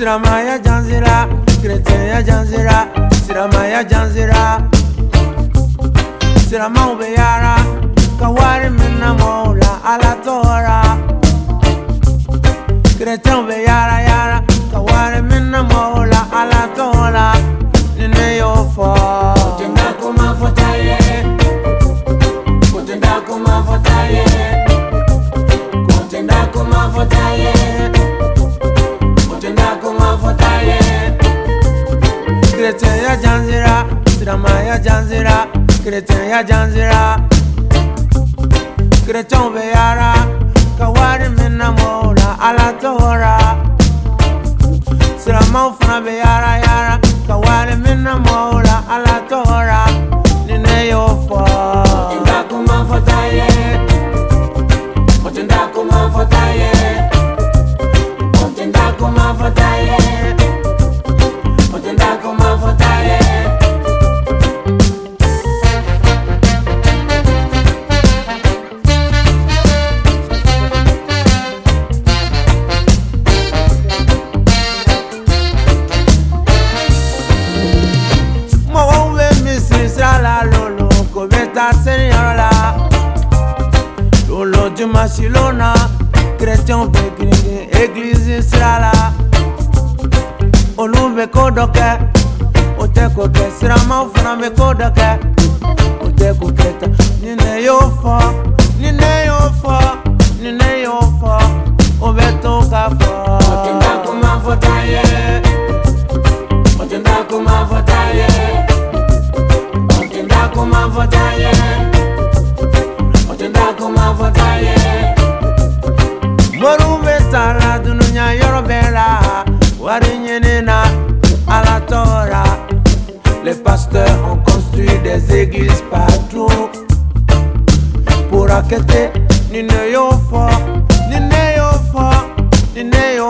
Siramaya Janzira, Chrétien Janzira, Siramaya Janzira, Siramau Beyara, Kawari Minamola, Alatora, Chrétien Beyara Yara, Kawari Minamola, Alatora, Nineo for Tendakuma Fotaye, Tendakuma Fotaye, Tendakuma Fotaye. Chrétien ya Janzira, Siramaya Janzira, Chrétien ya Janzira, Chrétien Beyara, Kawari Minamola, Alatora, Siramau Funa Beyara Yara, Kawari Minamola, Alatora, Nineo for Tendakuma Fotaye, Tendakuma Fotaye, Tendakuma Fotaye. Lolo du Masilona, Chrétien Bekini, Église Srala. Olumbe kodoke, otekoke, Siramau Funa me kodoke, otekoketa. Nine yo fo, obeto ka fo. Otendakuma fotaye, Otendakuma fotaye, Otendakuma fotaye. Morumbe tara dununya yorobera, warinyenena alatora. Les pasteurs ont construit des églises partout pour acquitter Nine yo fo,